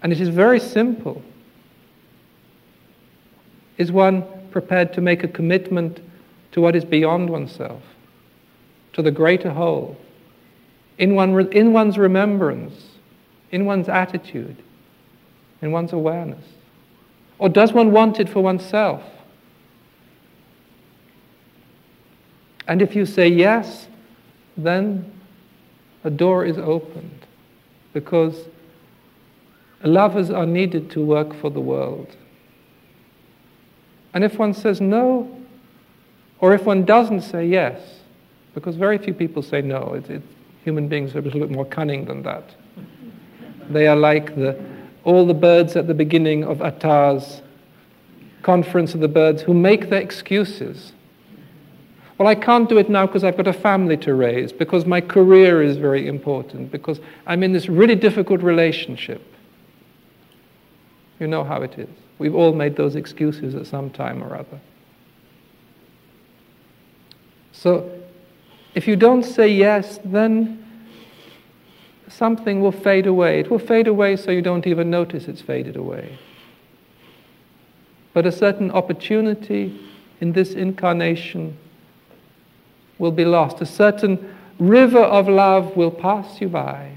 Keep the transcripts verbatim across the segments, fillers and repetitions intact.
and it is very simple. Is one prepared to make a commitment to what is beyond oneself, to the greater whole, in, one, in one's remembrance, in one's attitude, in one's awareness? Or does one want it for oneself? And if you say yes, then a door is opened, because lovers are needed to work for the world. And if one says no, or if one doesn't say yes, because very few people say no, it, it, human beings are a little bit more cunning than that. They are like the, all the birds at the beginning of Attar's conference of the birds who make their excuses. Well, I can't do it now because I've got a family to raise, because my career is very important, because I'm in this really difficult relationship. You know how it is. We've all made those excuses at some time or other. So, if you don't say yes, then something will fade away. It will fade away so you don't even notice it's faded away. But a certain opportunity in this incarnation will be lost. A certain river of love will pass you by.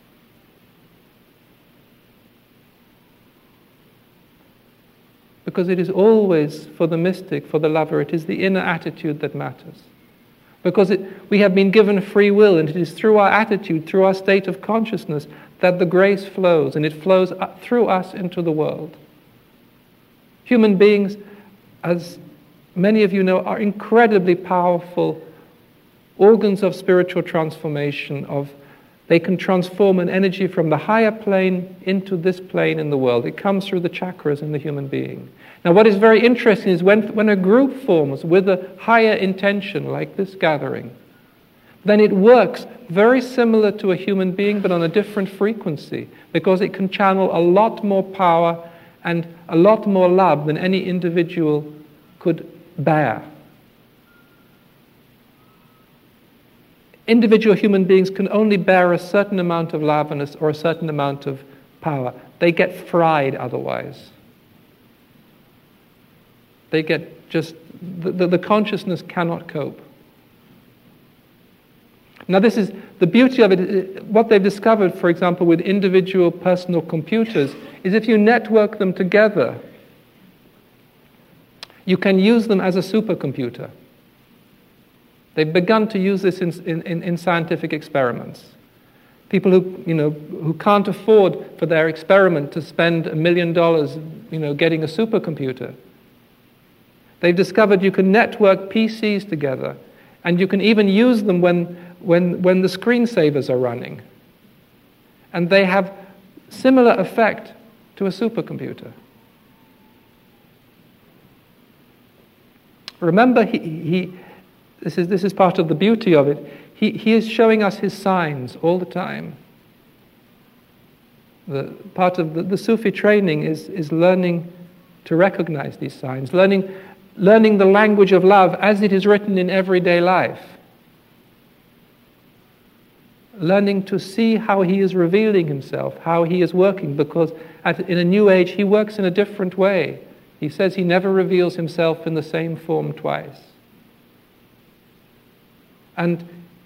Because it is always, for the mystic, for the lover, it is the inner attitude that matters. Because it, we have been given free will, and it is through our attitude, through our state of consciousness, that the grace flows, and it flows through us into the world. Human beings, as many of you know, are incredibly powerful organs of spiritual transformation. Of they can transform an energy from the higher plane into this plane in the world. It comes through the chakras in the human being. Now, what is very interesting is when, when a group forms with a higher intention, like this gathering, then it works very similar to a human being, but on a different frequency, because it can channel a lot more power and a lot more love than any individual could bear. Individual human beings can only bear a certain amount of love and a, or a certain amount of power. They get fried otherwise. They get just, the, the, the consciousness cannot cope. Now this is, the beauty of it, what they've discovered, for example, with individual personal computers, is if you network them together, you can use them as a supercomputer. They've begun to use this in, in, in scientific experiments. People who, you know, who can't afford for their experiment to spend a million dollars, you know, getting a supercomputer. They've discovered you can network P Cs together, and you can even use them when, when, when the screensavers are running. And they have similar effect to a supercomputer. Remember, he... he This is, this is part of the beauty of it. He, he is showing us his signs all the time. The, part of the, the Sufi training is, is learning to recognize these signs, learning, learning the language of love as it is written in everyday life, learning to see how he is revealing himself, how he is working, because at, in a new age he works in a different way. He says he never reveals himself in the same form twice. And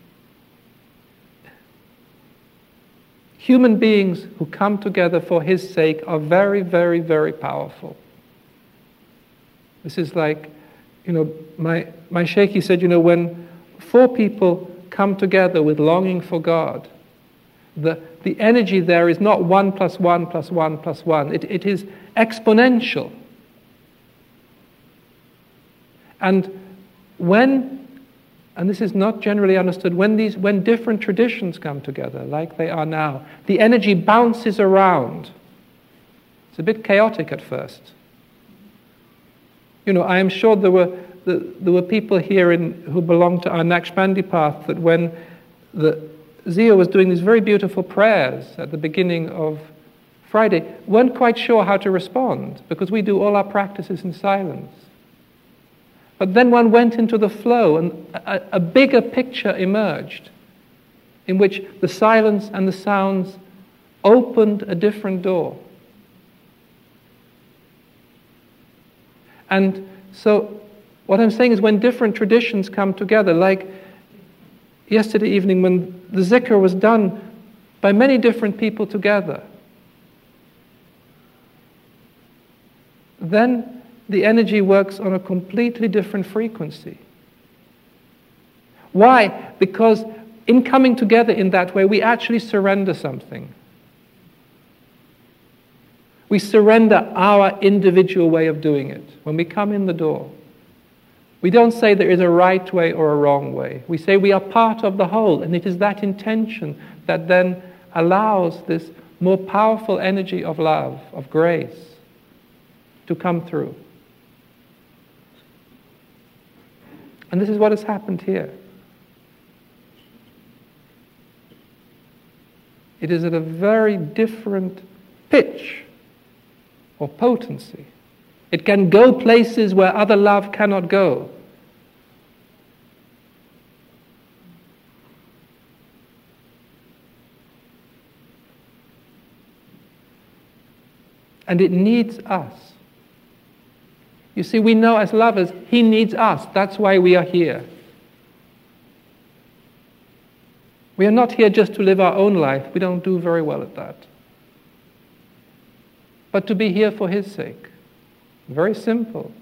human beings who come together for his sake are very, very, very powerful. This is like, you know, my, my sheikh, he said, you know, when four people come together with longing for God, the, the energy there is not one plus one plus one plus one. It, it is exponential. And when... And this is not generally understood. When these, when different traditions come together, like they are now, the energy bounces around. It's a bit chaotic at first. You know, I am sure there were the, there were people here in, who belonged to our Naqshbandi path that when the Zia was doing these very beautiful prayers at the beginning of Friday, weren't quite sure how to respond, because we do all our practices in silence. But then one went into the flow, and a, a bigger picture emerged, in which the silence and the sounds opened a different door. And so what I'm saying is when different traditions come together, like yesterday evening when the zikr was done by many different people together, then the energy works on a completely different frequency. Why? Because in coming together in that way, we actually surrender something. We surrender our individual way of doing it. When we come in the door, we don't say there is a right way or a wrong way. We say we are part of the whole, and it is that intention that then allows this more powerful energy of love, of grace, to come through. And this is what has happened here. It is at a very different pitch or potency. It can go places where other love cannot go. And it needs us. You see, we know as lovers, he needs us. That's why we are here. We are not here just to live our own life. We don't do very well at that. But to be here for his sake. Very simple.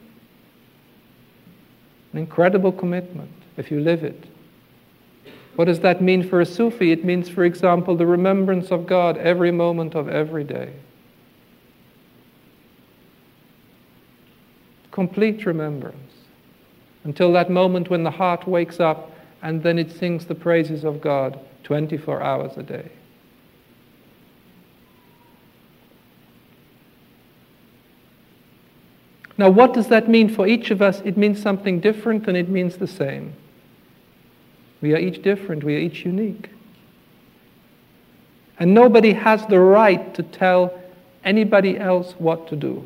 An incredible commitment, if you live it. What does that mean for a Sufi? It means, for example, the remembrance of God every moment of every day. Complete remembrance. Until that moment when the heart wakes up and then it sings the praises of God twenty-four hours a day. Now, what does that mean for each of us? It means something different and it means the same. We are each different, we are each unique. And nobody has the right to tell anybody else what to do.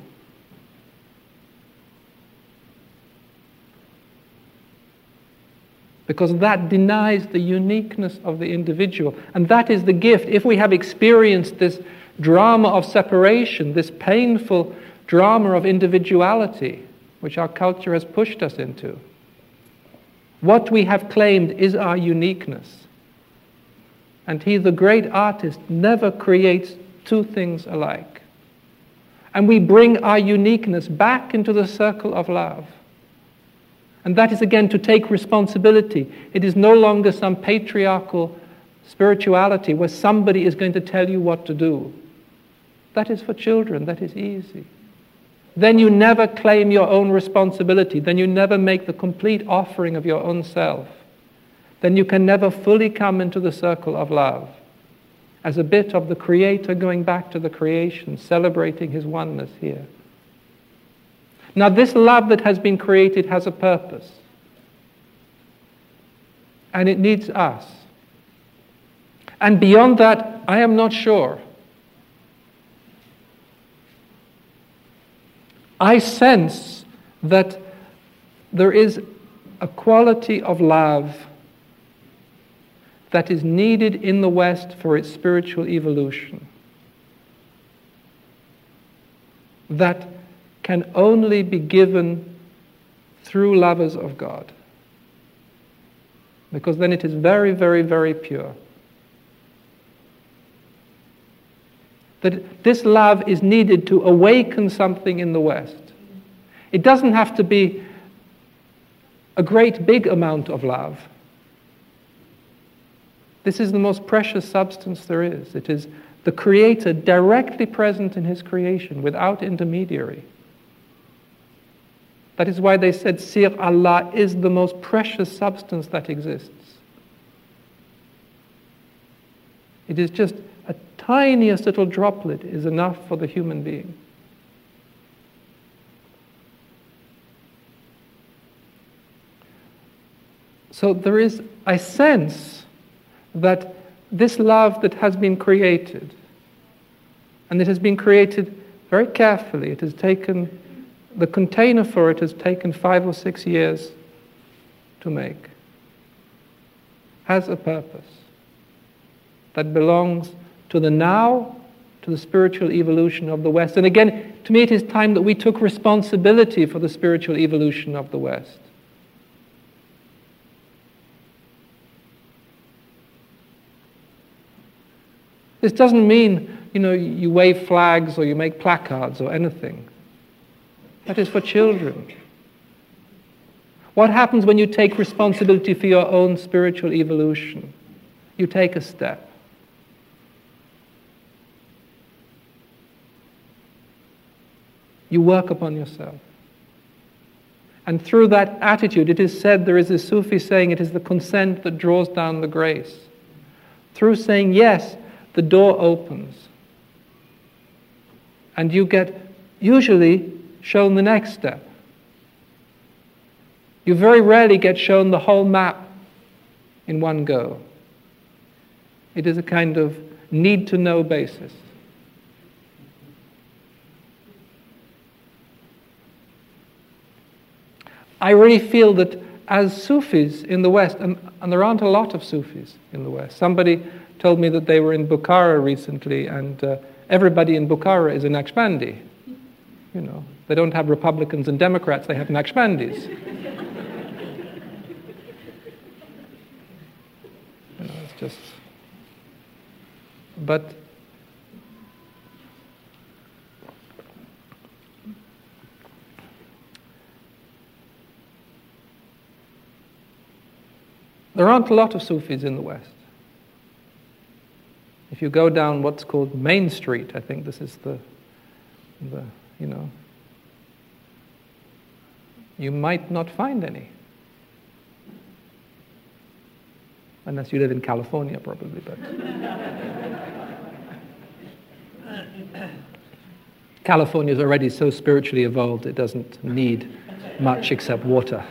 Because that denies the uniqueness of the individual. And that is the gift. If we have experienced this drama of separation, this painful drama of individuality, which our culture has pushed us into, what we have claimed is our uniqueness. And he, the great artist, never creates two things alike. And we bring our uniqueness back into the circle of love. And that is again to take responsibility. It is no longer some patriarchal spirituality where somebody is going to tell you what to do. That is for children, that is easy. Then you never claim your own responsibility. Then you never make the complete offering of your own self. Then you can never fully come into the circle of love as a bit of the Creator going back to the creation, celebrating his oneness here. Now, this love that has been created has a purpose. And it needs us. And beyond that, I am not sure. I sense that there is a quality of love that is needed in the West for its spiritual evolution. That can only be given through lovers of God. Because then it is very, very, very pure. That this love is needed to awaken something in the West. It doesn't have to be a great big amount of love. This is the most precious substance there is. It is the Creator directly present in his creation without intermediary. That is why they said, Sir Allah is the most precious substance that exists. It is just a tiniest little droplet is enough for the human being. So there is, I sense that this love that has been created, and it has been created very carefully, it has taken, the container for it has taken five or six years to make, has a purpose that belongs to the now, to the spiritual evolution of the West. And again, to me it is time that we took responsibility for the spiritual evolution of the West. This doesn't mean, you know, you wave flags or you make placards or anything. That is for children. What happens when you take responsibility for your own spiritual evolution? You take a step. You work upon yourself. And through that attitude, it is said, there is a Sufi saying, it is the consent that draws down the grace. Through saying yes, the door opens. And you get, usually, shown the next step. You very rarely get shown the whole map in one go. It is a kind of need-to-know basis. I really feel that as Sufis in the West, and, and there aren't a lot of Sufis in the West. Somebody told me that they were in Bukhara recently, and uh, everybody in Bukhara is a Naqshbandi. You know, they don't have Republicans and Democrats, they have Naqshbandis. You know, it's just... But... There aren't a lot of Sufis in the West. If you go down what's called Main Street, I think this is the, the, you know, you might not find any. Unless you live in California, probably, but... California is already so spiritually evolved, it doesn't need much except water.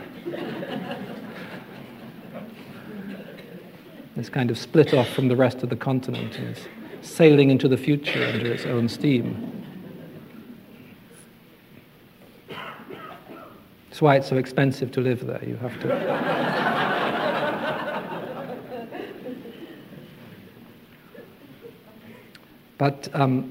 It's kind of split off from the rest of the continent and is sailing into the future under its own steam. That's why it's so expensive to live there. You have to... But um,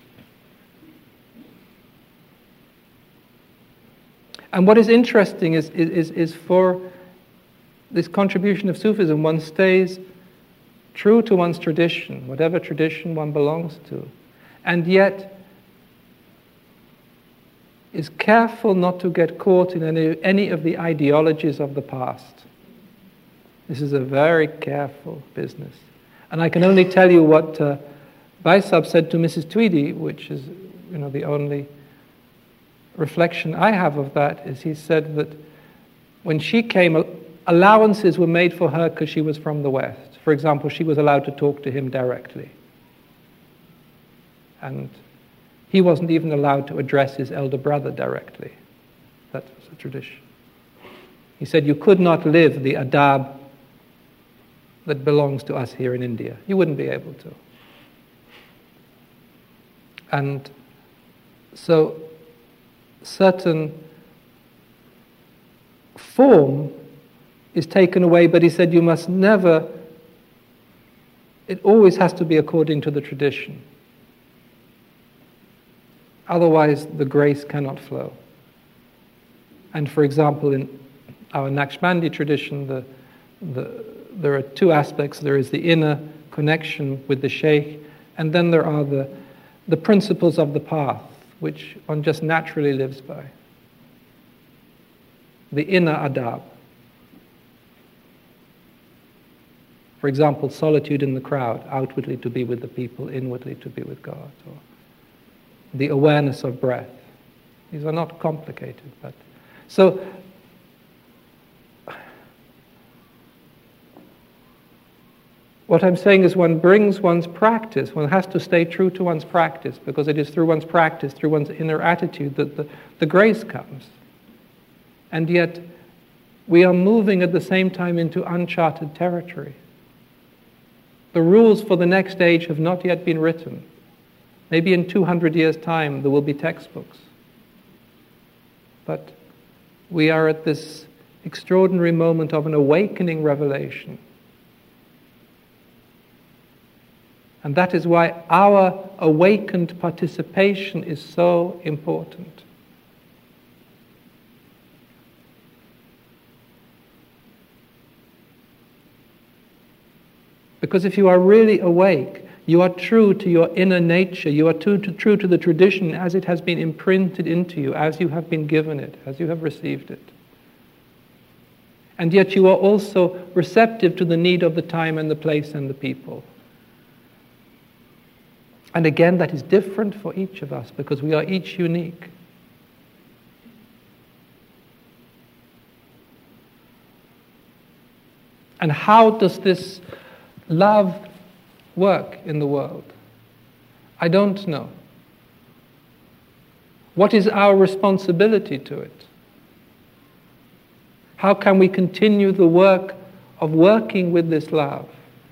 and what is interesting is, is, is for this contribution of Sufism, one stays true to one's tradition, whatever tradition one belongs to, and yet is careful not to get caught in any, any of the ideologies of the past. This is a very careful business. And I can only tell you what uh, Vaisab said to Missus Tweedy, which is, you know, the only reflection I have of that, is he said that when she came, allowances were made for her because she was from the West. For example, she was allowed to talk to him directly. And he wasn't even allowed to address his elder brother directly. That was a tradition. He said, you could not live the adab that belongs to us here in India. You wouldn't be able to. And so certain form is taken away, but he said you must never, it always has to be according to the tradition. Otherwise, the grace cannot flow. And for example, in our Naqshbandi tradition, the, the, there are two aspects. There is the inner connection with the Shaykh, and then there are the, the principles of the path, which one just naturally lives by. The inner adab. For example, solitude in the crowd, outwardly to be with the people, inwardly to be with God. Or the awareness of breath. These are not complicated, but... So, what I'm saying is one brings one's practice, one has to stay true to one's practice, because it is through one's practice, through one's inner attitude, that the, the grace comes. And yet, we are moving at the same time into uncharted territory. The rules for the next age have not yet been written. Maybe in two hundred years' time there will be textbooks. But we are at this extraordinary moment of an awakening revelation. And that is why our awakened participation is so important. Because if you are really awake, you are true to your inner nature, you are true to, true to the tradition as it has been imprinted into you, as you have been given it, as you have received it. And yet you are also receptive to the need of the time and the place and the people. And again, that is different for each of us because we are each unique. And how does this love work in the world? I don't know. What is our responsibility to it? How can we continue the work of working with this love?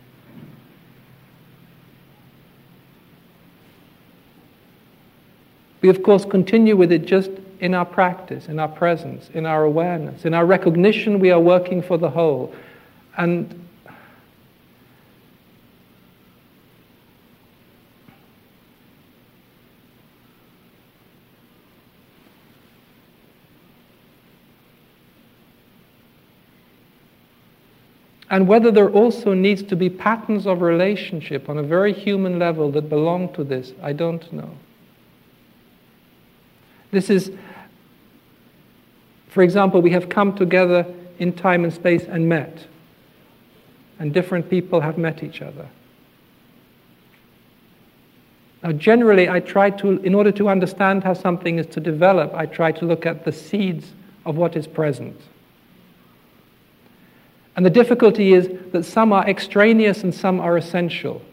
We, of course, continue with it just in our practice, in our presence, in our awareness, in our recognition we are working for the whole. And And whether there also needs to be patterns of relationship on a very human level that belong to this, I don't know. This is, for example, we have come together in time and space and met. And different people have met each other. Now, generally, I try to, in order to understand how something is to develop, I try to look at the seeds of what is present. And the difficulty is that some are extraneous and some are essential.